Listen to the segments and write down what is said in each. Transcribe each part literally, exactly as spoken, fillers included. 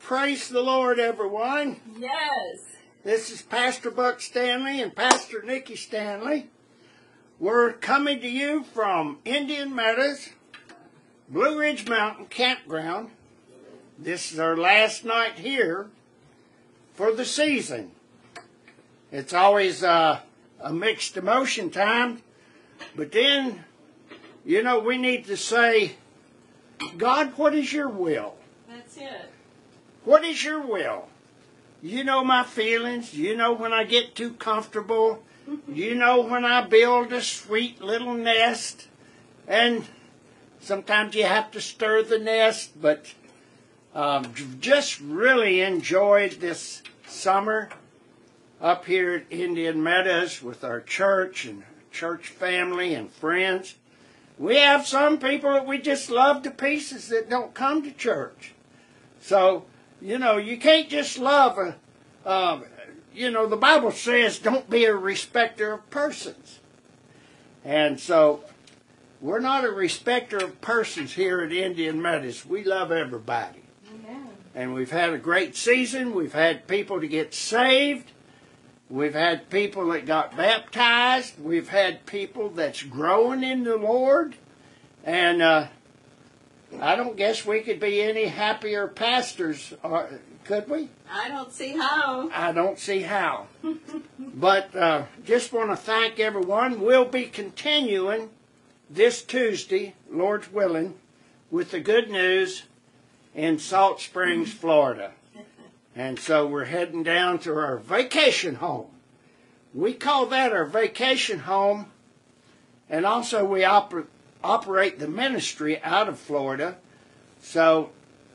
Praise the Lord, everyone. Yes. This is Pastor Buck Stanley and Pastor Nikki Stanley. We're coming to you from Indian Meadows, Blue Ridge Mountain Campground. This is our last night here for the season. It's always uh, a mixed emotion time, but then, you know, we need to say, God, what is your will? That's it. What is your will? You know my feelings. You know when I get too comfortable. You know when I build a sweet little nest. And sometimes you have to stir the nest. But um, just really enjoyed this summer up here at Indian Meadows with our church and church family and friends. We have some people that we just love to pieces that don't come to church. So, you know, you can't just love a, uh, you know, the Bible says don't be a respecter of persons. And so, we're not a respecter of persons here at Indian Meadows. We love everybody. Amen. And we've had a great season. We've had people to get saved. We've had people that got baptized. We've had people that's growing in the Lord. And uh, I don't guess we could be any happier pastors, or, could we? I don't see how. I don't see how. But uh, just want to thank everyone. We'll be continuing this Tuesday, Lord's willing, with the good news in Salt Springs, Florida. And so we're heading down to our vacation home. We call that our vacation home. And also we oper- operate the ministry out of Florida. So,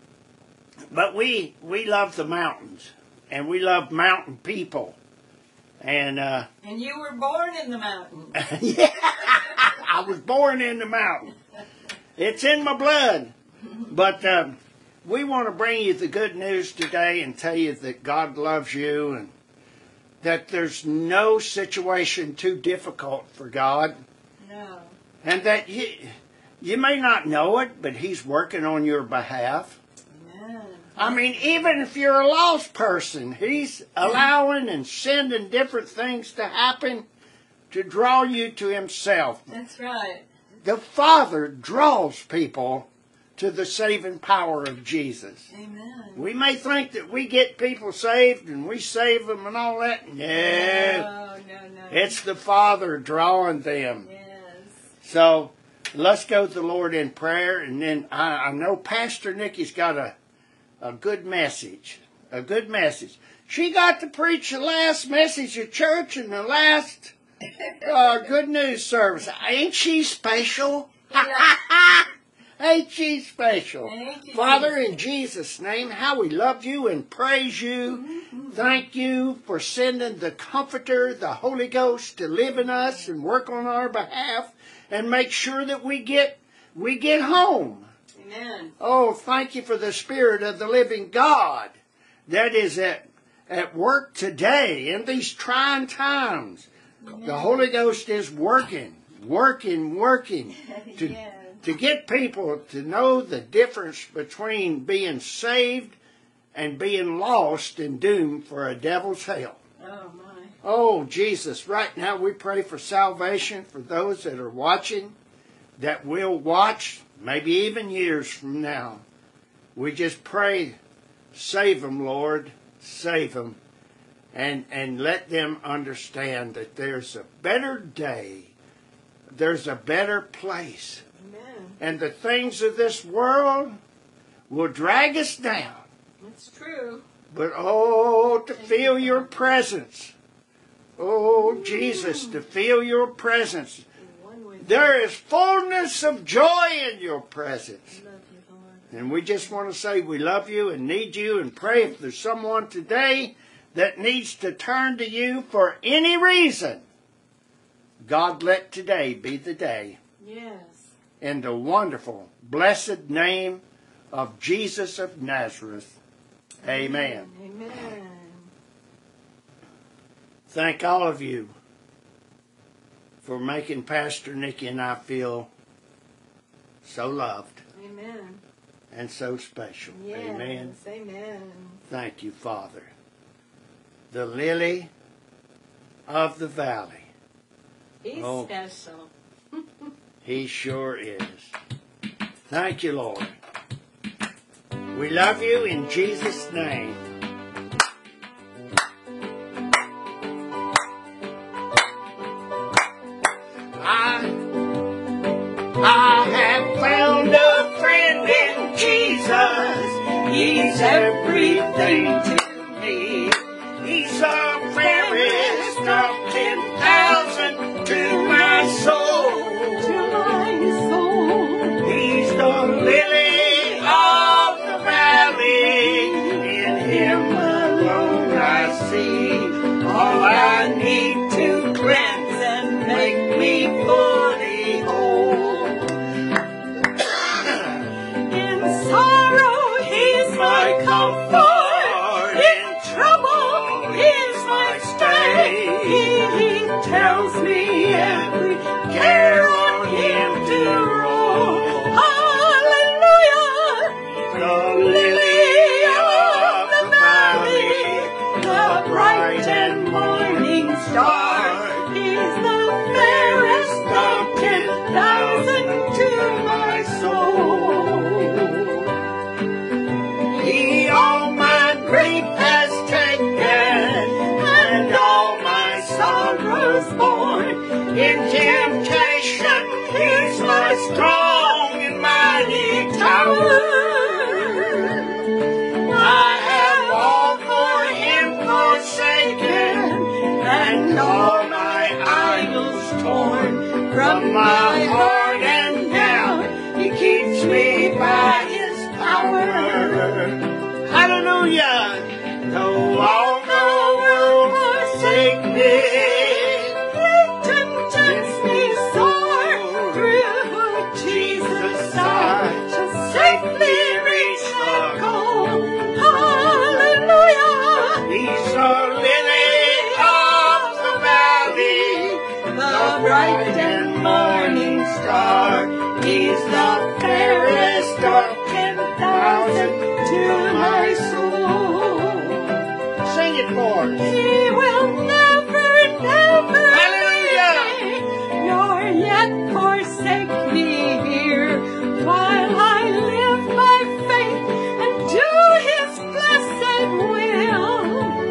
but we we love the mountains. And we love mountain people. And, uh... And you were born in the mountains. yeah, I was born in the mountain. It's in my blood. But, um... we want to bring you the good news today and tell you that God loves you and that there's no situation too difficult for God. No. And that you, you may not know it, but He's working on your behalf. Amen. I mean, even if you're a lost person, He's allowing and sending different things to happen to draw you to Himself. That's right. The Father draws people to the saving power of Jesus. Amen. We may think that we get people saved and we save them and all that. No. No, no, no. It's the Father drawing them. Yes. So, let's go to the Lord in prayer. And then I, I know Pastor Nikki's got a, a good message. A good message. She got to preach the last message of church and the last uh, good news service. Ain't she special? Yeah. Ain't she special? Thank you, Father, Jesus. in Jesus' name, how we love you and praise you. Mm-hmm. Thank you for sending the Comforter, the Holy Ghost, to live in us and work on our behalf and make sure that we get we get home. Amen. Oh, thank you for the Spirit of the living God that is at, at work today in these trying times. Amen. The Holy Ghost is working, working, working to Yes. to get people to know the difference between being saved and being lost and doomed for a devil's hell. Oh, my. Oh, Jesus, right now we pray for salvation for those that are watching, that will watch, maybe even years from now. We just pray, save them, Lord, save them, and, and let them understand that there's a better day, there's a better place. And the things of this world will drag us down. That's true. But oh, to feel your presence. Oh, Jesus, to feel your presence. There is fullness of joy in your presence. Love you, Lord. And we just want to say we love you and need you and pray if there's someone today that needs to turn to you for any reason. God, let today be the day. Yes. In the wonderful, blessed name of Jesus of Nazareth. Amen. Amen. Thank all of you for making Pastor Nikki and I feel so loved. Amen. and so special. Yes, Amen. amen. Thank you, Father. The lily of the valley. He's Oh. special. He sure is. Thank you, Lord. We love you in Jesus' name. I, I have found a friend in Jesus. He's everything to me. He's the fairest of ten thousand to my soul. To my soul. He's the lily of the valley. In him alone I see all I need to cleanse and make me fully whole. In sorrow, he's my comfort. In trouble, he's my strength. He tells me every care on him to roll. Hallelujah! The Lily of the valley, the bright and morning star. He's the fairest of ten thousand to my soul. He all my grief has taken, and all my sorrows borne. In temptation, he's my strong and mighty tower. I have all for him forsaken, and all my idols torn from my heart, and now he keeps me by his power. Hallelujah! Though all the world forsake me, Satan tempts me sore. Through Jesus I shall safely reach the goal. Hallelujah! he's the lily of the valley, The bright and morning star. He's the fairest of ten thousand To my soul. Sing it for us. He will never, never Hallelujah. leave me, nor yet forsake me here, while I live by faith and do his blessed will.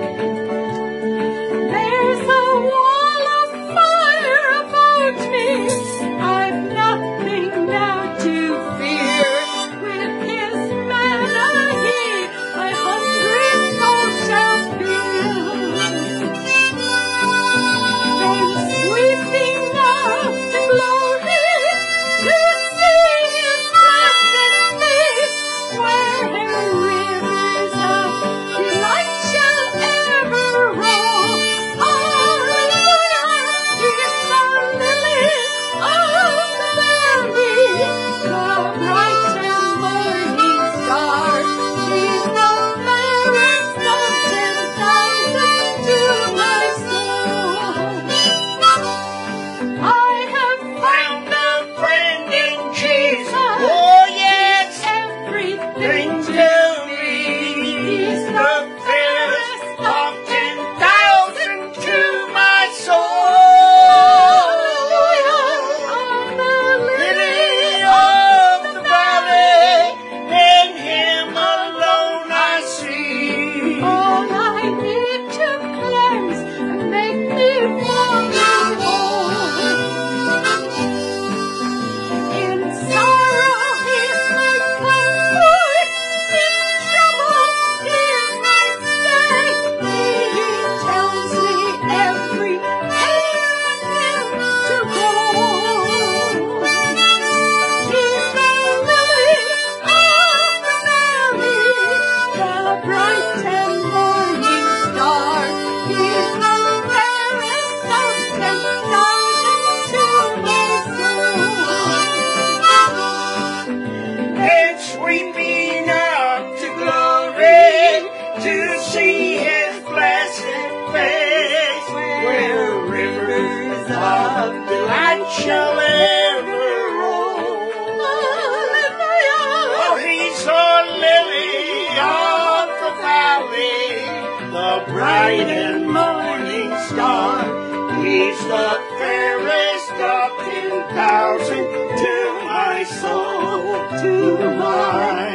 There's a wall of fire about me. I've nothing now to fear. With his manna he my hungry soul shall fill. Then sweeping up the glory to see his blessed face, where rivers of delight shall ever roll. Hallelujah! He's the lily of the valley, the bright and morning star. She's the fairest of ten thousand to my soul. I have found Found a friend in Jesus. Oh, Oh, yes. everything Thing to to me. He's the fairest of ten thousand to my soul. Lily of the valley, in him alone I see. All I need to cleanse and make me fully whole. In sorrow he's my comfort, in bright and morning star. He's the fairest of ten thousand to my soul, to my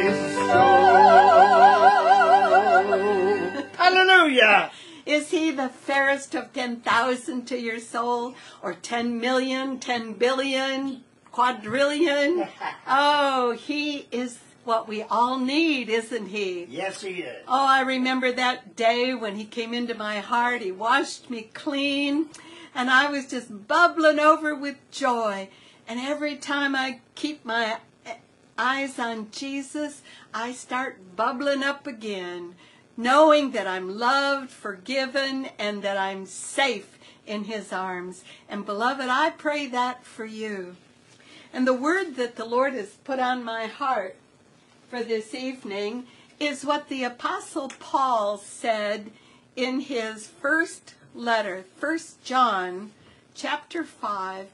soul. Hallelujah! Is he the fairest of ten thousand to your soul? Or ten million, ten billion, quadrillion? Oh, he is what we all need, isn't he? Yes, he is. Oh, I remember that day when he came into my heart. He washed me clean, and I was just bubbling over with joy. And every time I keep my eyes on Jesus, I start bubbling up again, knowing that I'm loved, forgiven, and that I'm safe in his arms. And beloved, I pray that for you. And the word that the Lord has put on my heart for this evening is what the Apostle Paul said in his first letter, First John chapter five.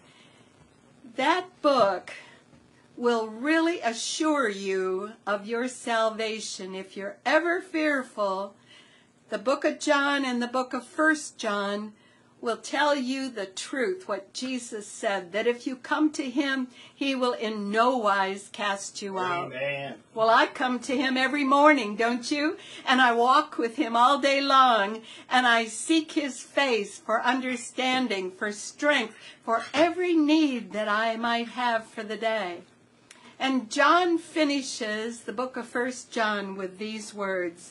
That book will really assure you of your salvation. If you're ever fearful, the book of John and the book of First John will tell you the truth, what Jesus said, that if you come to him, he will in no wise cast you out. Amen. Well, I come to him every morning, don't you? And I walk with him all day long, and I seek his face for understanding, for strength, for every need that I might have for the day. And John finishes the book of First John with these words.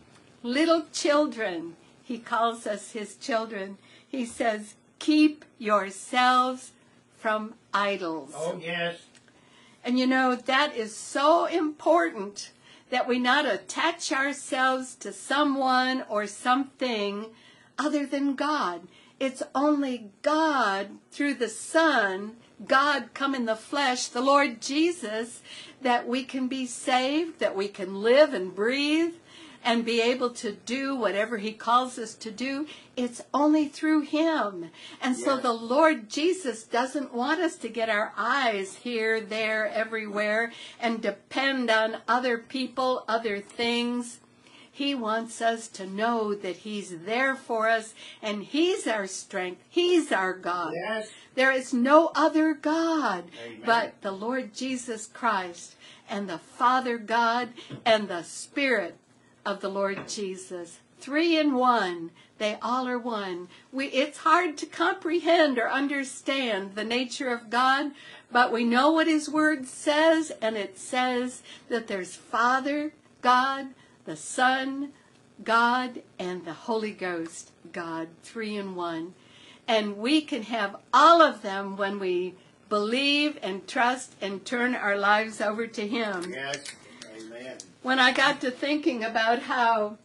Little children, he calls us his children. He says, keep yourselves from idols. Oh, yes. And you know, that is so important that we not attach ourselves to someone or something other than God. It's only God through the Son, God come in the flesh, the Lord Jesus, that we can be saved, that we can live and breathe and be able to do whatever he calls us to do. It's only through him. And so Yes. the Lord Jesus doesn't want us to get our eyes here, there, everywhere, and depend on other people, other things. He wants us to know that he's there for us, and he's our strength. He's our God. Yes. There is no other God Amen. but the Lord Jesus Christ and the Father God and the Spirit of the Lord Jesus. Three in one. They all are one. We, it's hard to comprehend or understand the nature of God, but we know what his word says, and it says that there's Father, God, the Son, God, and the Holy Ghost, God, three in one. And we can have all of them when we believe and trust and turn our lives over to him. Yes. Amen. When I got to thinking about how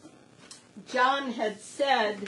John had said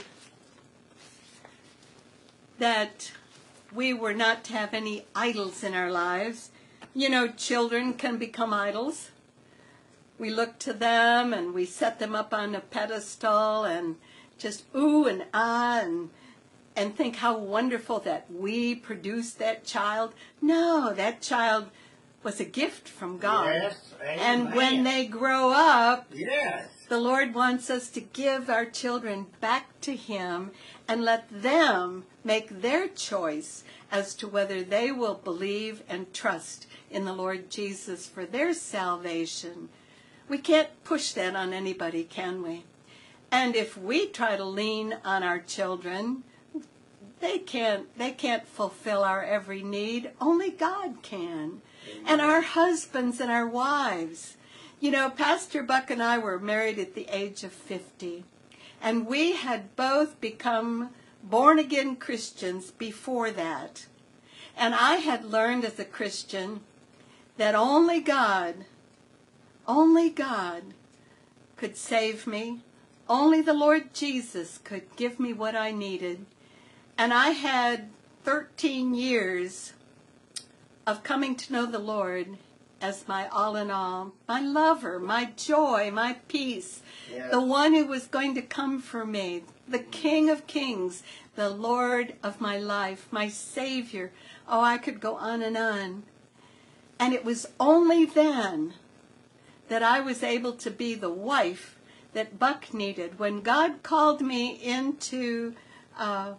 that we were not to have any idols in our lives. You know, children can become idols. We look to them and we set them up on a pedestal and just ooh and ah and, and think how wonderful that we produced that child. No, that child was a gift from God. Yes. And Amen. when they grow up, Yes. the Lord wants us to give our children back to him and let them make their choice as to whether they will believe and trust in the Lord Jesus for their salvation. We can't push that on anybody, can we? And if we try to lean on our children, they can't, they can't fulfill our every need. Only God can. And our husbands and our wives. You know, Pastor Buck and I were married at the age of fifty. And we had both become born-again Christians before that. And I had learned as a Christian that only God, only God could save me. Only the Lord Jesus could give me what I needed. And I had thirteen years of coming to know the Lord as my all in all, my lover, my joy, my peace, Yes. the one who was going to come for me, the King of Kings, the Lord of my life, my Savior. Oh, I could go on and on. And it was only then that I was able to be the wife that Buck needed. When God called me into uh,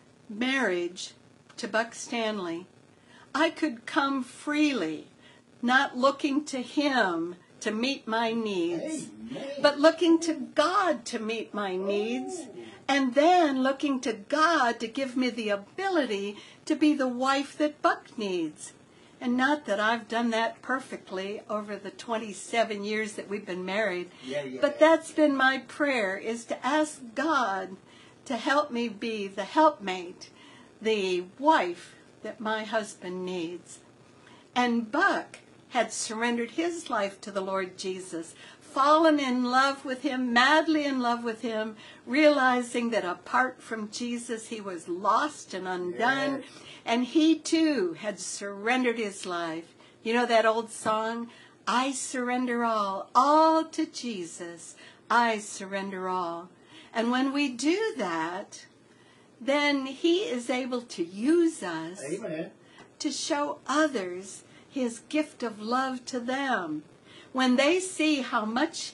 marriage to Buck Stanley, I could come freely, not looking to him to meet my needs, Amen. but looking to God to meet my needs, and then looking to God to give me the ability to be the wife that Buck needs. And not that I've done that perfectly over the twenty-seven years that we've been married, Yeah, yeah. but that's been my prayer, is to ask God to help me be the helpmate, the wife that my husband needs. And Buck had surrendered his life to the Lord Jesus, fallen in love with him, madly in love with him, realizing that apart from Jesus he was lost and undone, Yes. and he too had surrendered his life. You know that old song, I surrender all, all to Jesus, I surrender all. And when we do that, then he is able to use us Amen. to show others his gift of love to them. When they see how much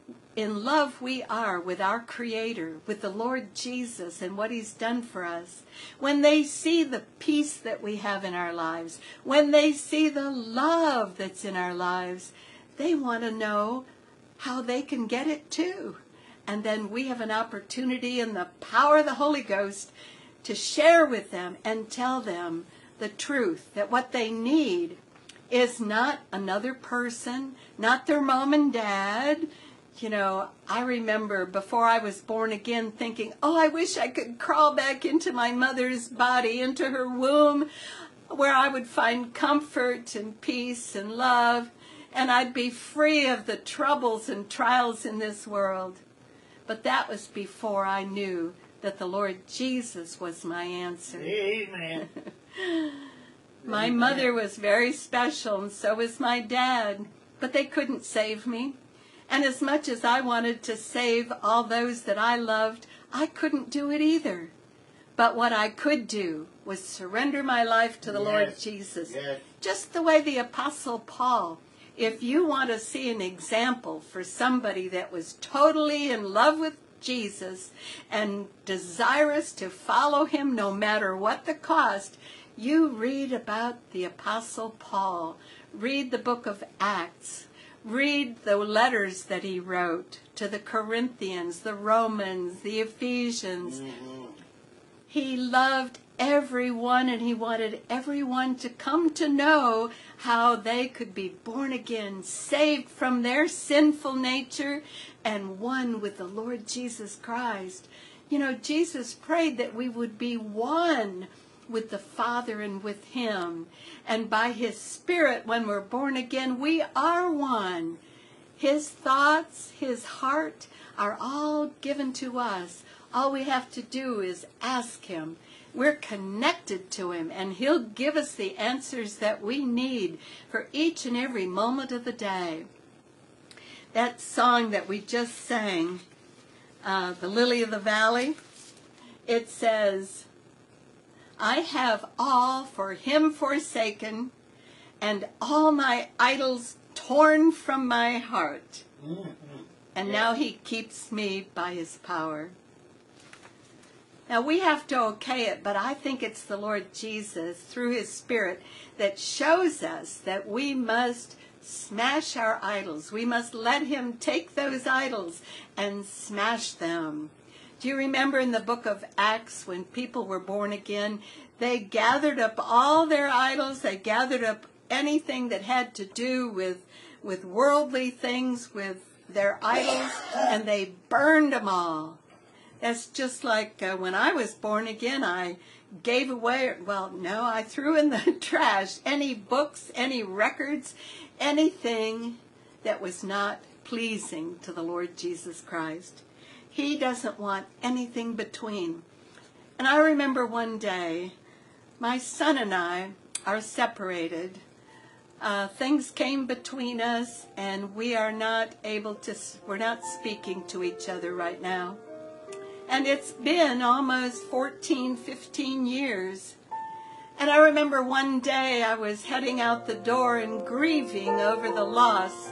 in love we are with our Creator, with the Lord Jesus and what he's done for us, when they see the peace that we have in our lives, when they see the love that's in our lives, they want to know how they can get it too. And then we have an opportunity in the power of the Holy Ghost to share with them and tell them the truth, that what they need is not another person, not their mom and dad. You know, I remember before I was born again thinking, oh, I wish I could crawl back into my mother's body, into her womb, where I would find comfort and peace and love, and I'd be free of the troubles and trials in this world. But that was before I knew that the Lord Jesus was my answer. Amen. My mother was very special, and so was my dad, but they couldn't save me. And as much as I wanted to save all those that I loved, I couldn't do it either. But what I could do was surrender my life to the Yes. Lord Jesus. Yes. Just the way the Apostle Paul, if you want to see an example for somebody that was totally in love with Jesus and desirous to follow him no matter what the cost, you read about the Apostle Paul. Read the book of Acts. Read the letters that he wrote to the Corinthians, the Romans, the Ephesians. Mm-hmm. He loved everyone, and he wanted everyone to come to know how they could be born again, saved from their sinful nature, and one with the Lord Jesus Christ. You know, Jesus prayed that we would be one with the Father and with him. And by his Spirit, when we're born again, we are one. His thoughts, his heart are all given to us. All we have to do is ask him. We're connected to him, and he'll give us the answers that we need for each and every moment of the day. That song that we just sang, uh, The Lily of the Valley, it says, I have all for him forsaken, and all my idols torn from my heart. Mm-hmm. And Yeah. now he keeps me by his power. Now we have to okay it, but I think it's the Lord Jesus, through his Spirit, that shows us that we must smash our idols. We must let him take those idols and smash them. Do you remember in the book of Acts when people were born again, they gathered up all their idols, they gathered up anything that had to do with, with worldly things, with their idols, and they burned them all. That's just like uh, when I was born again, I gave away, well, no, I threw in the trash any books, any records, anything that was not pleasing to the Lord Jesus Christ. He doesn't want anything between. And I remember one day, my son and I are separated. Uh, things came between us, and we are not able to, we're not speaking to each other right now. And it's been almost fourteen, fifteen years. And I remember one day I was heading out the door and grieving over the loss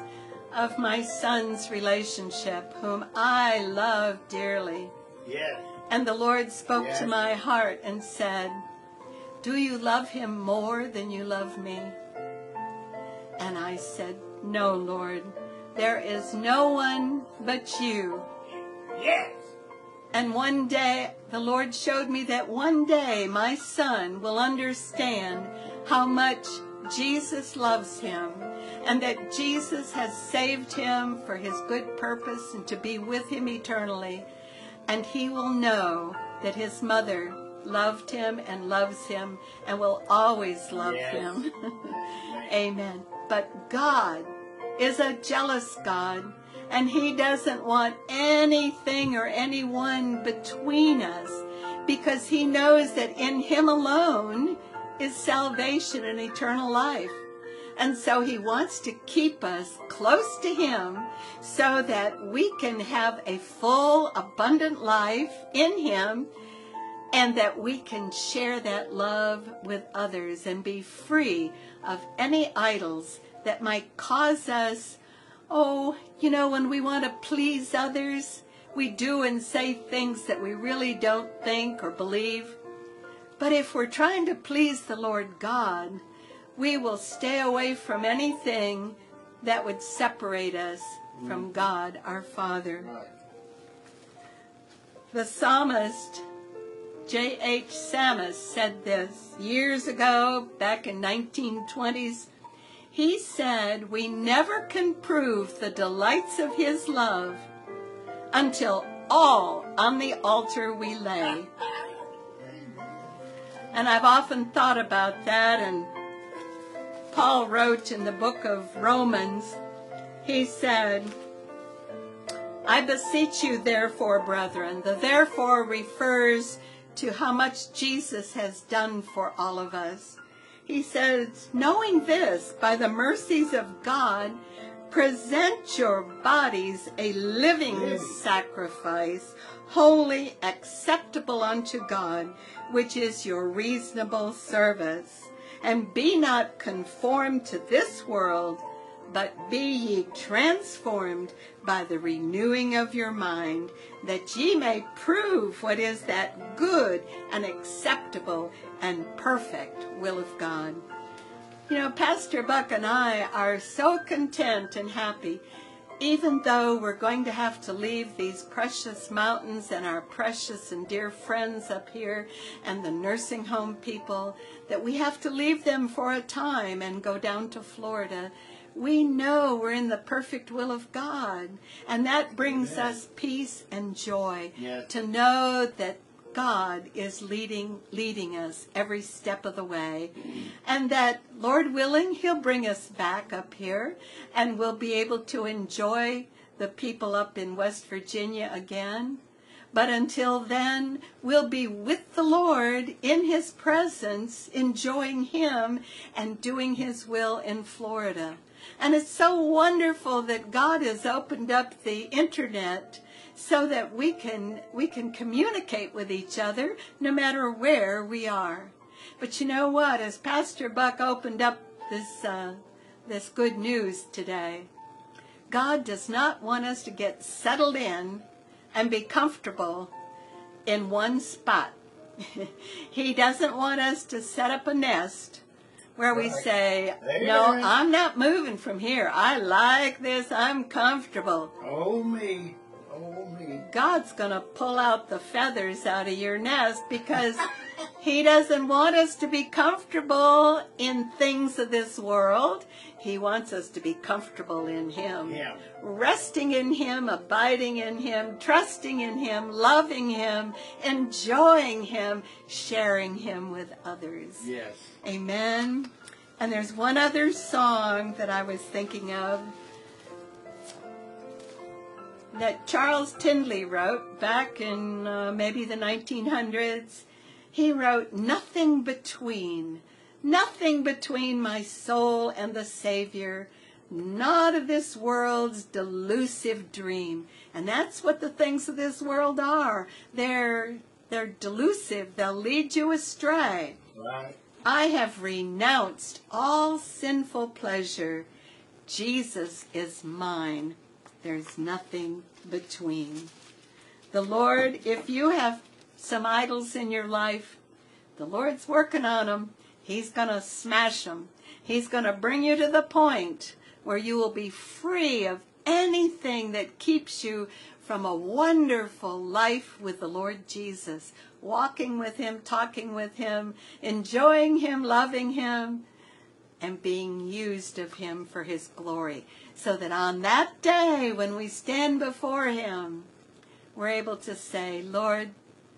of my son's relationship, whom I love dearly. Yes. And the Lord spoke Yes. to my heart and said, do you love him more than you love me? And I said, no, Lord, there is no one but you. Yes. And one day, the Lord showed me that one day my son will understand how much Jesus loves him, and that Jesus has saved him for his good purpose and to be with him eternally. And he will know that his mother loved him and loves him and will always love Yes. him. Amen. But God is a jealous God, and he doesn't want anything or anyone between us, because he knows that in him alone is salvation and eternal life. And so he wants to keep us close to him so that we can have a full, abundant life in him, and that we can share that love with others and be free of any idols that might cause us, oh, you know, when we want to please others, we do and say things that we really don't think or believe. But if we're trying to please the Lord God, we will stay away from anything that would separate us from God, our Father. The psalmist J H Sammis said this years ago, back in nineteen twenties. He said, we never can prove the delights of his love until all on the altar we lay. And I've often thought about that, and Paul wrote in the book of Romans, he said, I beseech you therefore, brethren. The therefore refers to how much Jesus has done for all of us. He says, knowing this, by the mercies of God, present your bodies a living sacrifice, holy, acceptable unto God, which is your reasonable service. And be not conformed to this world, but be ye transformed by the renewing of your mind, that ye may prove what is that good and acceptable and perfect will of God. You know, Pastor Buck and I are so content and happy, even though we're going to have to leave these precious mountains and our precious and dear friends up here and the nursing home people, that we have to leave them for a time and go down to Florida. We know we're in the perfect will of God, and that brings Amen. us peace and joy Yes. to know that God is leading leading us every step of the way, and that, Lord willing, he'll bring us back up here, and we'll be able to enjoy the people up in West Virginia again. But until then, we'll be with the Lord in his presence, enjoying him and doing his will in Florida. And it's so wonderful that God has opened up the internet so that we can we can communicate with each other no matter where we are. But you know what? As Pastor Buck opened up this uh, this good news today, God does not want us to get settled in and be comfortable in one spot. He doesn't want us to set up a nest where we Right. say, Amen. no, I'm not moving from here. I like this. I'm comfortable. Oh, me. Oh, me. God's going to pull out the feathers out of your nest, because he doesn't want us to be comfortable in things of this world. He wants us to be comfortable in him. Yeah. Resting in him, abiding in him, trusting in him, loving him, enjoying him, sharing him with others. Yes. Amen. And there's one other song that I was thinking of that Charles Tindley wrote back in uh, maybe the nineteen hundreds. He wrote, nothing between, nothing between my soul and the Savior, not of this world's delusive dream. And that's what the things of this world are. They're, they're delusive. They'll lead you astray. Right. I have renounced all sinful pleasure. Jesus is mine. There's nothing between. The Lord, if you have some idols in your life, the Lord's working on them. He's going to smash them. He's going to bring you to the point where you will be free of anything that keeps you from a wonderful life with the Lord Jesus, walking with him, talking with him, enjoying him, loving him, and being used of him for his glory. So that on that day when we stand before him, we're able to say, Lord,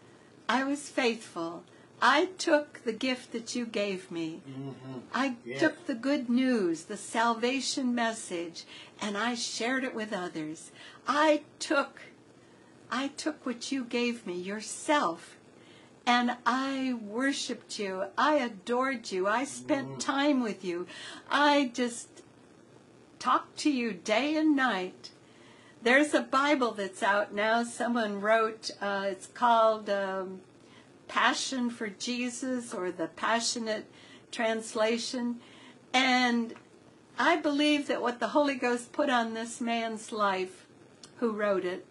I was faithful. I took the gift that you gave me. Mm-hmm. I yes. took the good news, the salvation message, and I shared it with others. I took, I took what you gave me, yourself, and I worshiped you. I adored you. I spent mm-hmm. time with you. I just talked to you day and night. There's a Bible that's out now. Someone wrote, uh, it's called um, Passion for Jesus, or the Passionate Translation. And I believe that what the Holy Ghost put on this man's life, who wrote it,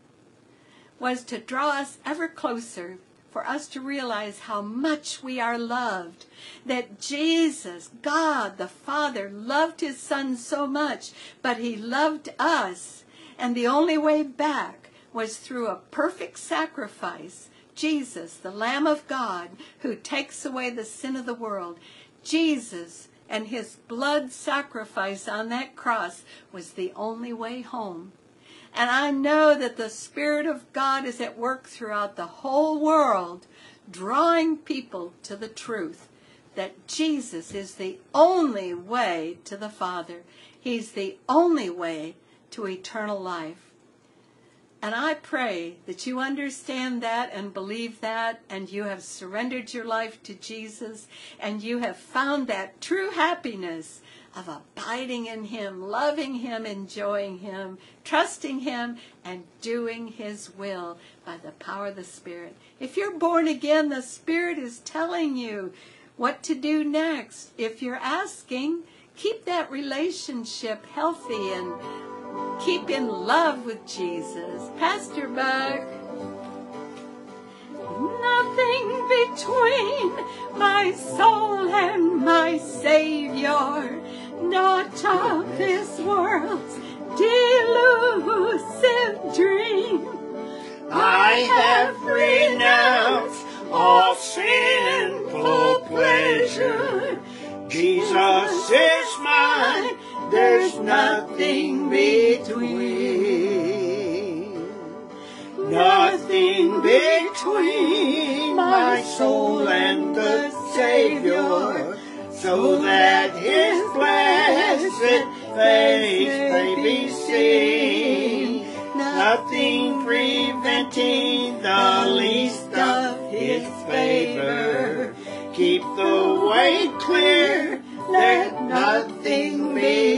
was to draw us ever closer, for us to realize how much we are loved. That Jesus, God the Father, loved his Son so much, but he loved us. And the only way back was through a perfect sacrifice. Jesus, the Lamb of God, who takes away the sin of the world. Jesus and his blood sacrifice on that cross was the only way home. And I know that the Spirit of God is at work throughout the whole world, drawing people to the truth that Jesus is the only way to the Father. He's the only way to eternal life. And I pray that you understand that and believe that, and you have surrendered your life to Jesus, and you have found that true happiness of abiding in him, loving him, enjoying him, trusting him, and doing his will by the power of the Spirit. If you're born again, the Spirit is telling you what to do next. If you're asking, keep that relationship healthy and keep in love with Jesus. Pastor Buck. Nothing between my soul and my Savior, not of this world's delusive dream. I have renounced all sinful pleasure. Jesus is mine. There's nothing between, nothing between my soul and the Savior, so that his blessed face may be seen, nothing preventing the least of his favor. Keep the way clear, let nothing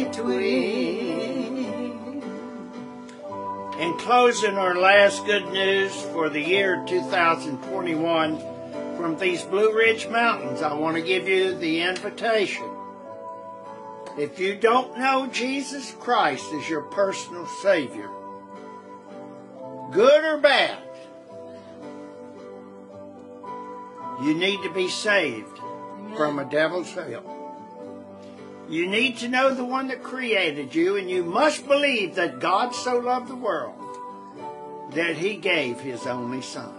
between. In closing, our last good news for the year two thousand twenty-one from these Blue Ridge Mountains, I want to give you the invitation. If you don't know Jesus Christ as your personal Savior, good or bad, you need to be saved from a devil's hell. You need to know the one that created you, and you must believe that God so loved the world that he gave his only Son.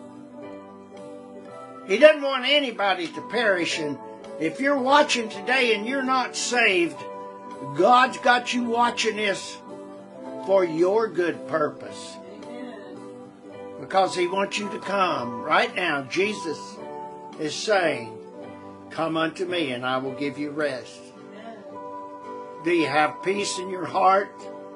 He doesn't want anybody to perish, and if you're watching today and you're not saved, God's got you watching this for your good purpose. Because he wants you to come. Right now, Jesus is saying, come unto me and I will give you rest. Do you have peace in your heart?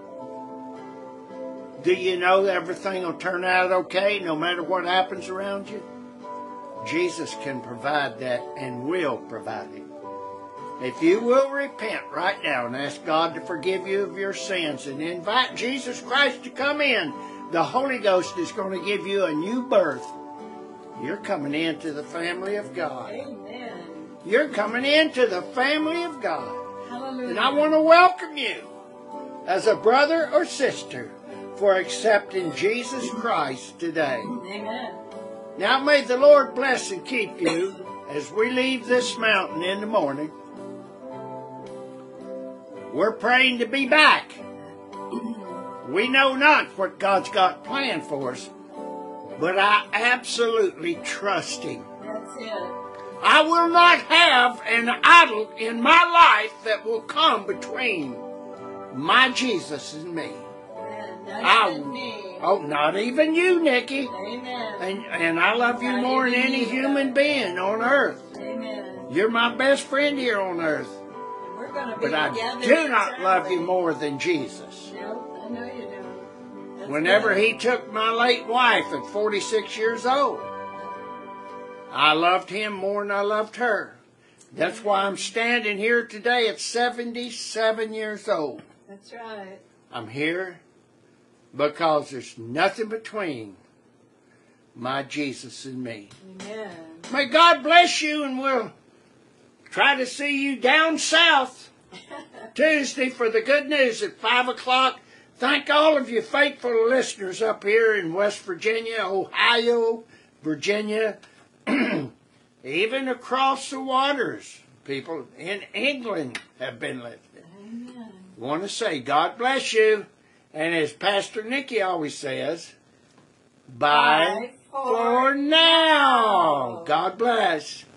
Do you know that everything will turn out okay no matter what happens around you? Jesus can provide that and will provide it. If you will repent right now and ask God to forgive you of your sins and invite Jesus Christ to come in, the Holy Ghost is going to give you a new birth. You're coming into the family of God. Amen. You're coming into the family of God. Hallelujah. And I want to welcome you. as a brother or sister for accepting Jesus Christ today. Amen. Now may the Lord bless and keep you as we leave this mountain in the morning. We're praying to be back. We know not what God's got planned for us, but I absolutely trust Him. That's it. I will not have an idol in my life that will come between my Jesus and me. Amen. Not I, even me. oh, not even you, Nikki. Amen. And, and I love you Not more than even any you, human God. being on earth. Amen. You're my best friend here on earth. We're going to be But I together do not love you eternally. more than Jesus. No, I know you do. That's Whenever good. He took my late wife at forty-six years old, I loved Him more than I loved her. That's why I'm standing here today at seventy-seven years old. That's right. I'm here because there's nothing between my Jesus and me. Amen. May God bless you, and we'll try to see you down south Tuesday for the good news at five o'clock. Thank all of you faithful listeners up here in West Virginia, Ohio, Virginia, even across the waters. People in England have been listening. Amen. Want to say God bless you. And as Pastor Nikki always says, bye, Bye for for now. God bless.